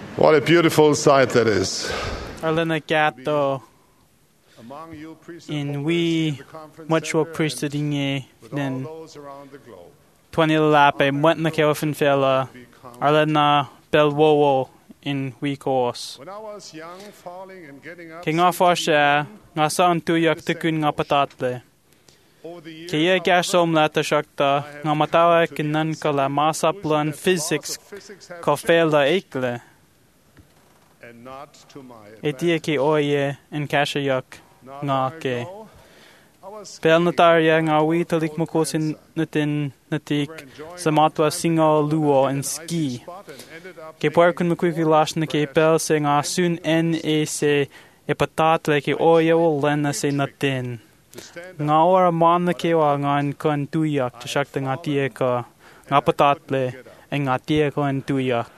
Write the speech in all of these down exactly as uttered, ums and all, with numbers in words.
What a beautiful sight that is. Arlena gato Among you priests in and we holders in the conference much center wo priesthood and in with all then those around the globe. twenty lape much na kelfin fella Arlena belwowo in we course. When I was young, falling and getting up, King of Osha nga saan tuyak tikun nga patatle. over the years, Kaya gasom la ta shakta nga matawa kinan kala masa plan physics ka fela ekle. and not to my Etie ki oye in kashayak Not nga long ke. ago, I was Pel skiing natarya with nga my wi old talik mo ko sin grandson. natin natik We were enjoying sa our matwa time singo together luo when in I hit an icy ski. spot and ended up Ke taking por kun mukwi lash na ke pel se nga sun en e se e patat le ke oye o lena se natin. to stand Nga ora man na ke wa nga en kon tuyak ta shakta nga tie ka nga patat le e nga tie ko en tuyak.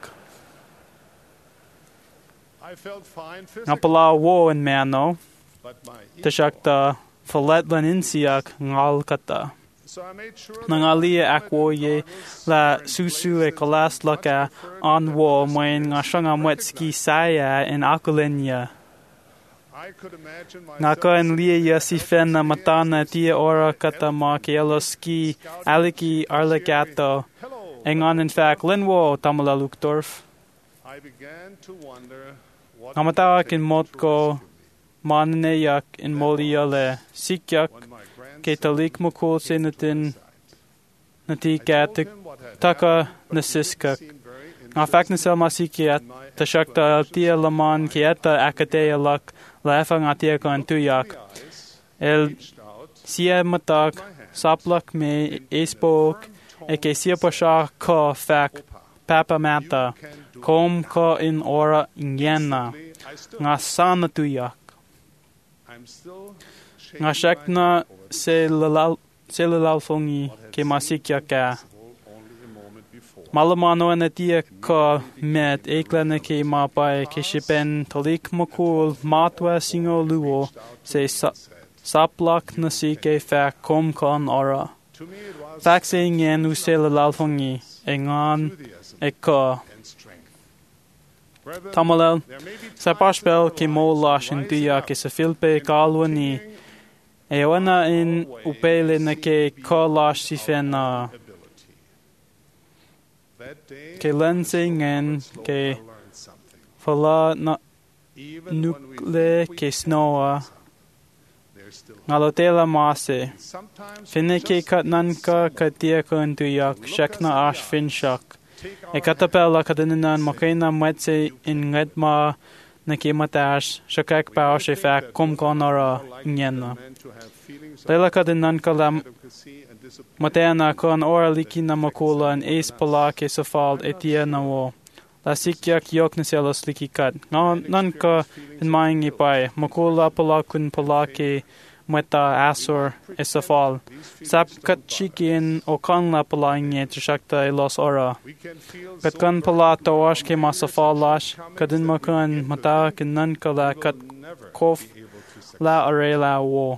I felt fine Nga physically, pala wo en mano but my ta ego. shakta falet lan insiak ngal kata. So I made sure Nang that alia my akwoye helmet and goggles la were in susu place e kolas and much laka preferred an that wo the moin nga skiers shanga mwetski recognized. saya in akulenya. I could imagine Nga myself ko en sitting lia there ya si fen na helplessly matana as they tia ora scouted kata ma ke elo ski aliki arlekato. Hello, Engan in fact linwo tamala lukdorf. I began to wonder what Nga would matawa it kin take mot to ko rescue me. manne yak in moliale sikyak When my ke grandson talik mo ko came to my sinatin side, I natika told tik him what had taka happened, but he nasiskak. didn't seem very Nga fact na interested sel masikiat in my ta shakta tia laman kieta akatea lak lafa nga tia ko en tuyak. The eyes El reached out sia matak my hand saplak me espok e ke sia pasha ko fak papa mata can do kom ko in ora ingena Instantly, I stood. nga sana tuyak. I'm still shaking Nga my shakna head over this se lalal se lalal fongi what had ke masikya seemed ka. impossible only a moment before. Malamano na tia ko met eklana ke mapai ke shipen tolik mokul matwa singo luo se sa saplak na si ke fa kom kon ora. To me, it was Fak se ngen u se lalal fongi e ngan enthusiasm e ko and strength. Brethren, tamalel there may be sa times paspel in ke our mo lives lash in rising tuya up ke sa filpe and kalwani continuing e wana in upele na ke ko lash si our fena ability. That day, ke len se ngen slow, ke I learned something. fala na Even when we nukle think we ke can snowa do something, there's still hope. ngalotela mase. Sometimes we Finne ke just kat nan need ka someone ka tia ko en tuyak shakna ash fin shak. take E our katapela kadaninan makaina mwetse in ngedma na ke matash shakak pa she fa kum konora ngena. Lela kadanan kalam matena kon ora liki na makula en es pala ke safal etia na wo. La sikyak yok na selos liki kat. Nga nan ka in maing ipay makula pala kun pala ke mweta asur e safal. Sap kat chikin o kan la pala inge tshakta e los ora. Kat kan pala tawash ke masafal lash kadin makan mata kin nan ka la kat kof la are la wo.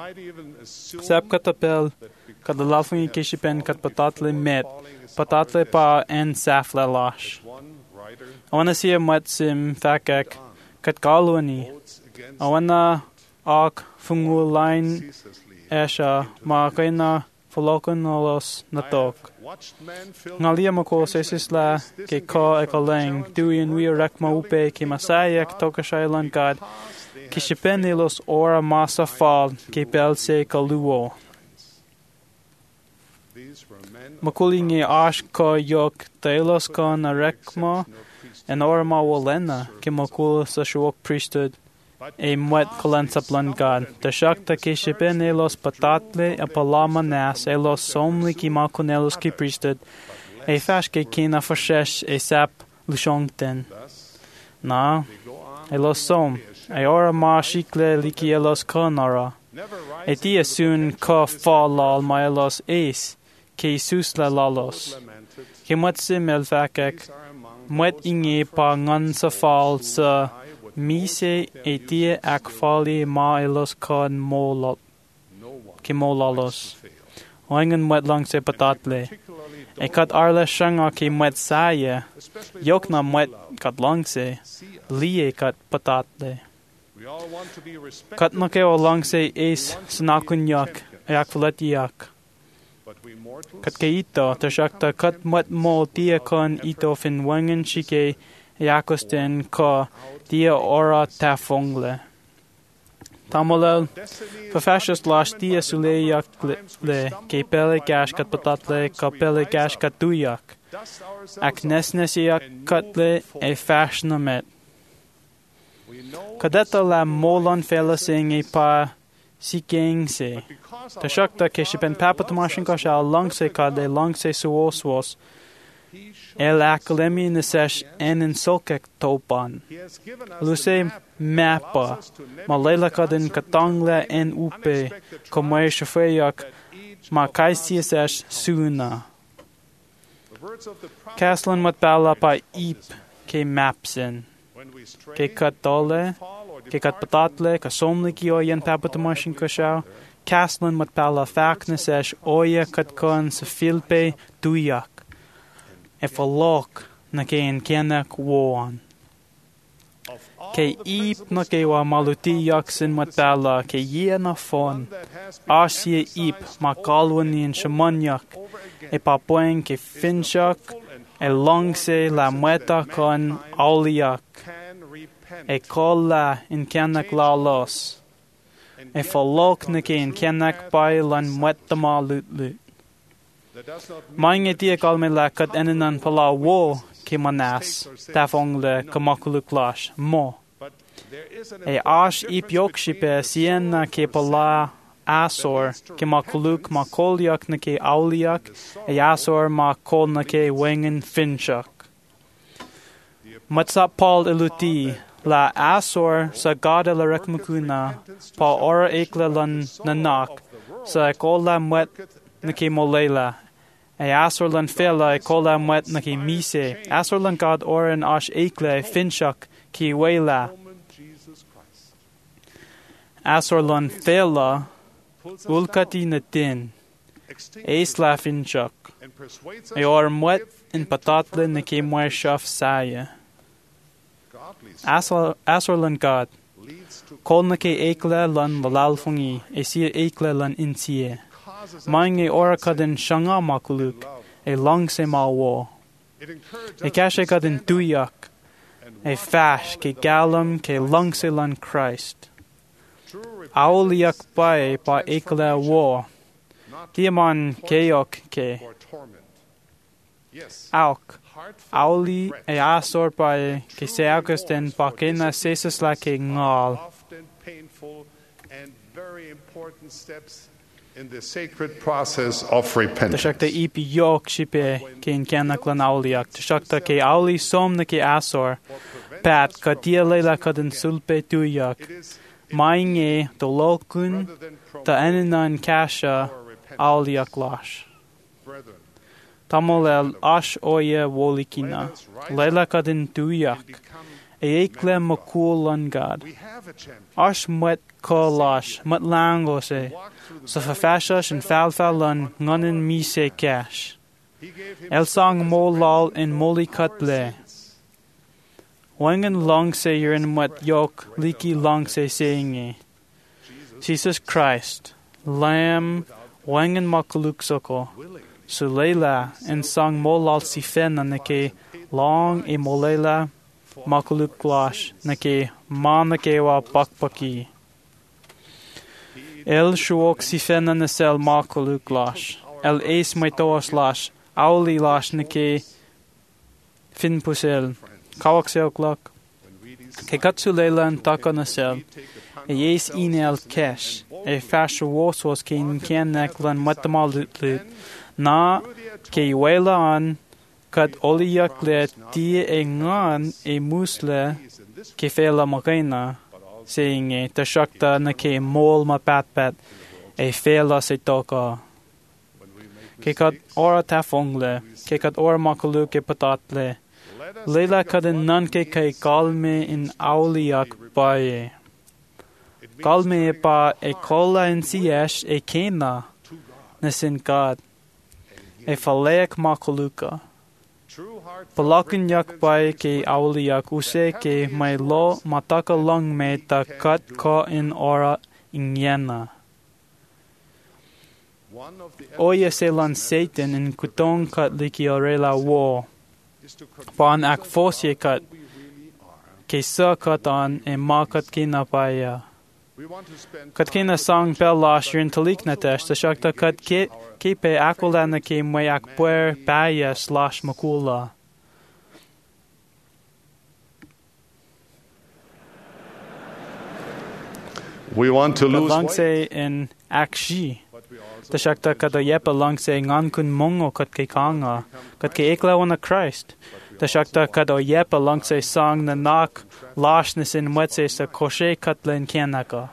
Sap katapel kad lalfing kishipen kat patatle met patatle pa en saf la lash. Awana siya matsim fakak kat kalwani. Awana ak fungulain esha ma kaina folokon nolos natok. Ngalia mako sesisla ke ka ekaleng duin we rakma upe ke masaya toka shailan kad kishipenelos ora masa fal ke pelse kaluo. Makulingi ash ka yok telos ka na rekma en ora ma wolena ke makul sa shuok priesthood e mwet kalan sa plangad. Ta shakta ke shipenelos patatle a palama nas e los somli ki makunelos ki priesthood e fash ke kina forshesh e sap lushongten. Na, e los som e ora ma shikle liki e los konara. E tia sun ka fa lal ma e los es ke isus la lalos. Ke mwet sim el fakek mwet inge pa ngan sa fal sa mise e tia ak fali ma e los kon mo ke mo lalos. Oingen mwet lang se patatle. e cut arle shanga ki met saye, yok na met cut langse, lie cut patatle. Cut na ke o langse es snakunyak, yak flatiak. Kat ke ito, tashakta kat mat mo tia kon ito fin wangen shike yakosten ko tia ora tafongle. Tamolel, verfascius las tia sule yak le, ke pele gash kat patatle, ka pele gash kat duyak. Ak nesnesiak katle e fashna met. Kadeta la molon fela sing e pa sikeng se. Tashakta keshipen papatamashin kasha langse kade langse suoswos. El akalemi nesesh en in solkek topan. Luse mappa. Malela kadin katangle en upe. Komay shafeyak. Ma kaisiesesh suna. Kaslan mat bala pa ip ke mapsin. Ke katole. Ke kat patatle. Ka somliki o yen papatamashin kasha. Kaslan mat bala faknesesh oya katkon sa filpe duyak. E falok na ke en kenak woan. Ke ip na ke wa maluti yaksin matala ke ye na fon. Asye ip ma kalwani en shamanyak. E papoen ke finchak e longse la mweta kon auliak. E kolla en kenak la los. E falok na ke en kenak pai lan mweta ma lut lut. Mange dia kalme la kat enenan pala wo ke manas tafongle kamakuluk lash mo. E ash ip yokshipe sienna ke pala asor ke makuluk makolyak na ke auliak e asor ma kol na ke wengen finchak. Matsa Paul eluti la asor sa gada la rekmukuna pa ora ekla lan nanak sa kola mwet na ke molela. E asor lan fela e kola mwet na ki mise. Asor lan god oran ash ekle finchak ki wela. Asor lan fela ulkati na tin. Esla finchak. E or mwet in patatle na ki mwer shaf saya. Asor, asor lan god. Kol na ki ekle lan lalalfungi. E siya ekle lan insie. Mange ora kadin shanga makuluk, e langse malwo. E kashe kadin duyak, e fash ke galam ke langse lan Christ. Auliak bae pa ekle wo, diaman keok ke. Auk, auli e asor bae ke se augusten pa kena sesas la ke ngal. In the sacred process of repentance. Tashakta ip yok shipe ke in kenak lan auliak. Tashakta ke auli som na ke asor. Pat ka tia leila kadin sulpe tuyak. Mainge to lokun ta enenan kasha auliak lash. Tamolel ash oye wolikina. Leila kadin tuyak. E ekle makul lan God. Ash mwet ko lash. Mat lango se. Så förfärsas en falfallan nganen mise cash. El sang mo lal en moli katle. Wangen long se yerin mat yok liki long se sayinge. Jesus Christ, Lamb, wangen makuluk soko. Sulela en sang mo lal si fen nake long e molela makuluk glash nake manake wa bakpaki. El shuok si fena nesel makuluk lash. El eis maitoas lash. Auli lash neke fin pusel. Kawak seoklak. Ke katsu leilan taka nesel. E yes inel kesh. E fashu woswas ke in kenek lan matamal lut. Na ke wela an kat oliak le tie e ngan e musle ke fela makaina. Saying e tashakta na ke mol ma pat pat e fela se toka. Ke kat ora tafongle, ke kat ora makulu ke patatle. Leila kadin nan ke ke kalme in auliak bae. Kalme e pa e kola in siesh e kena nesin God. e faleak makoluka. Palakanyak bai ke auliak use ke mai lo mataka long me ta kat ka in ora inyena. Oya selan Satan in kutong kat liki orela wo. Pan ak fosye kat ke sa kat an e makat kina paya. Kat kina sang pellash yun talik na tesh, ta shakta kat ke pe akulana ke may akpuer paya slash makula. We want to lose weight, Langse in akshi. Ta shakta kat a yepa langse ngan kun mongo kat ke kanga, kat ke eklawana Christ. Ta shakta kat a yepa langse sang na nak lashnis in mwetse sa koshe katlen kenaka.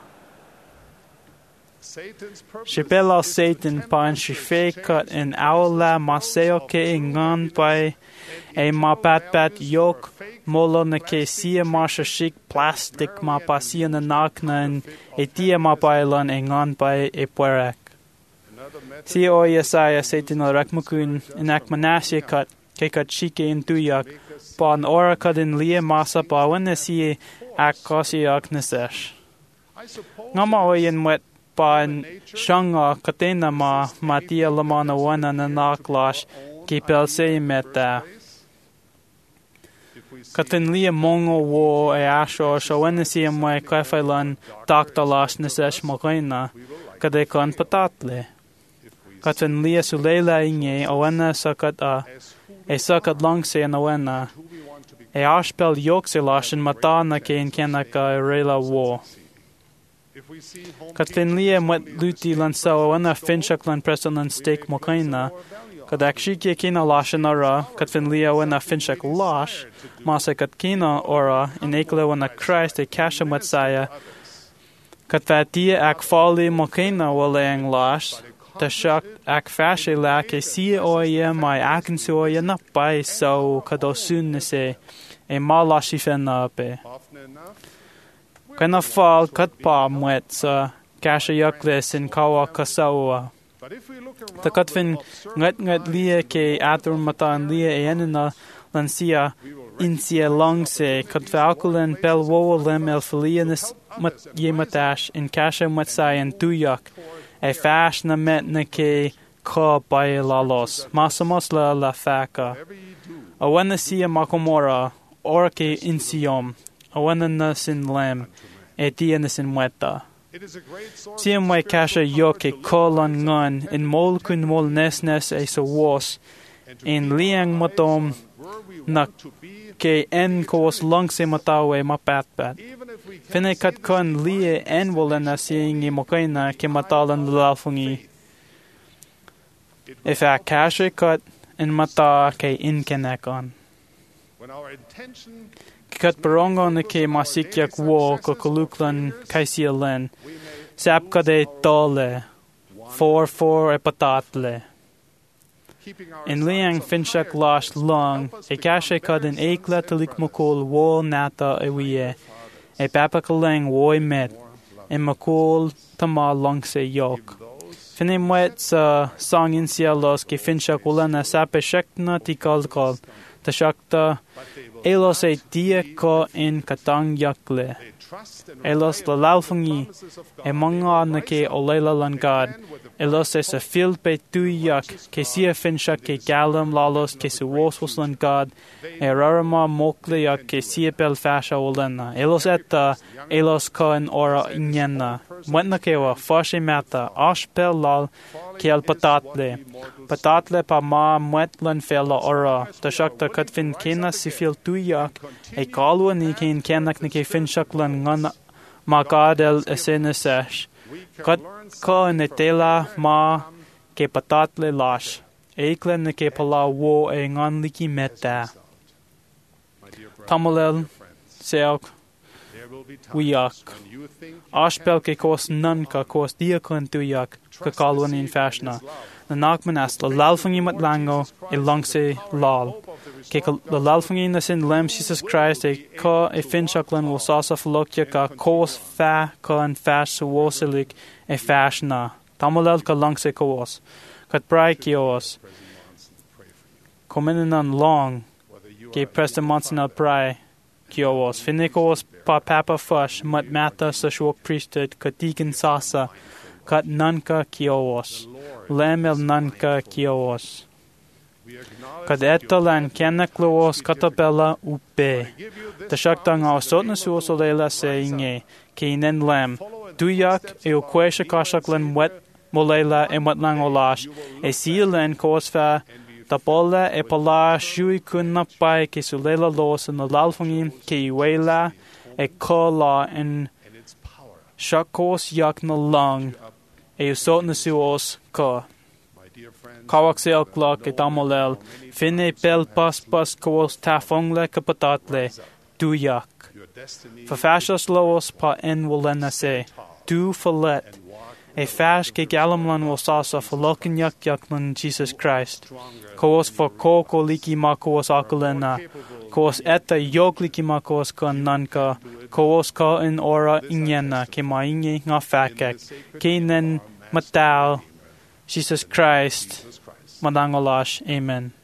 Shipela Satan pan shife kat in awla maseo ke ngan pai e ma pat pat yok molo na ke sia masha shik plastic ma pasia na nak na e tia ma pailan e ngan pai e puerak. Si o yesaya Satan al rakmakun in akmanasya kat ke kat shike in tuyak pan ora kat in lia masa pa wana si ak kosiyak nasesh. Ngama o yin wet pan shanga katena ma matia lamana wana na naklash ki pelse meta. Katin lia mongo wo e asho so wana si amwe kafailan taktalash nasesh makaina kade kan patatle. Katin lia sulela inge o wana sakat a e sakat langse na wana e ashpel yoksilash in matana ke in kenaka e rela wo. Katin lia mwet luti lan sawa wana finchak lan presan lan steak makaina kad akshiki kina lash nara katin lia wana finchak lash masa kat kina ora in ekle wana Christ e kasha matsaya kat fatia ak fali makaina waleang lash ta shak ak fashe la ke si oya mai akin si oya na pai so kadosun nese e malashi fena pe kana fal kat pa mwet sa kasha yakles in kawa kasawa ta katfin ngat ngat lia ke atur matan lia e enina lansia insia longse kat falkulen pel wo lem el filianis mat yematash in kasha matsayan tuyak e fash na met na ke ka bai lalos masamos la la faka awana sia makomora or ke insiom awana na sin lem e tia na sin mweta siam mai kasha yo ke kolon ngan in mol kun mol nesnes e so was in liang matom na ke en kos langse matawe mapatpat fene kat kon lie en volena seeing mokaina ke matalan lalfungi if a kasha kat in mata ke in kenakon kat barongon ke masikyak wo ko koluklan kaisia len sap kade tole four four e patatle in liang finchak lash long e kasha kat in ekla talik mokol wo nata e wie e papakaleng woi met e makol tama langse yok fine mwet sa song in cielos ke finchak ulana sape shakna tikal kal ta shakta elos e dia ko in katang yakle elos la lalfungi e manga na ke olela lan god elos e sa fil pe tu yak ke sia finchak ke galam lalos ke su wos lan god e rarama mokle yak ke sia pel fasha olena elos etta elos ko in ora inyena mwetna ke wa fashe mata ash pel lal ke al patatle patatle pa ma mwetlan fela ora ta shakta katfin kena si fil tu yak e kalwa ni ken kenak ni ke finchak lan ngan ma gadel esenesesh kat ko ne tela ma ke patatle lash eklen ne ke pala wo e ngan liki meta tamalel seok wiyak ashpel ke kos nan ka kos diakon tuyak ka kalwan in fashna na nakman as la lalfungi mat lango e langse lal ke la lalfungi na sin lem Jesus Christ e ka e finchaklan wo sasa flokya ka kos fa ka an fash woselik e fashna tamalel ka langse kos kat brai kios Komen an long, ge Preston Monsignor Pry, Kios, Finicos pa Papa Fush, Mut Matha Sashwok Priesthood, Katigan Sasa, Kat Nunca Kios, Lemel Nunca Kios. Kad etalan kenaklos katabella upe. The shaktang au sotna suosolela seinge, kinen lem, duyak e uquesha kashaklan wet molela e matlang olash, e siilen kosfa, tapola e pala shui kunnapai ke sulela los in the lalfungim ke iwela e kola en shakos yak na lang, e usotna suos ka. Kawaksel clock et amolel, fine pel pas pas kos tafongle kapatatle, duyak. Verfashas loos pa en wolena se, du verlet. E fash ke galamlan will sasa verloken yak yaklan Jesus Christ. Kos for koko liki makos akulena, kos eta yok liki makos kan nanka, kos ka in ora inyena ke mainge nga fakek, ke nen matal, Jesus Christ, Madangolash, Amen.